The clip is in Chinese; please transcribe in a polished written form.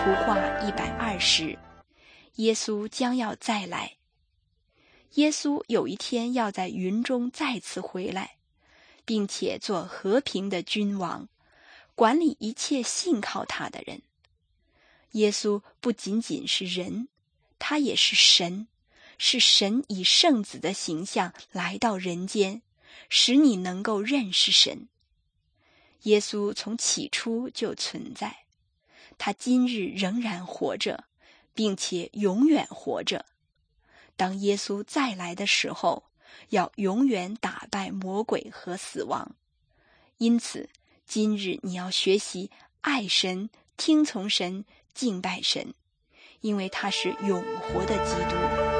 图画120，耶稣将要再来。耶稣有一天要在云中再次回来，并且做和平的君王，管理一切信靠他的人。耶稣不仅仅是人，他也是神，是神以圣子的形象来到人间，使你能够认识神。耶稣从起初就存在，他今日仍然活着，并且永远活着。当耶稣再来的时候，要永远打败魔鬼和死亡。因此，今日你要学习爱神、听从神、敬拜神，因为他是永活的基督。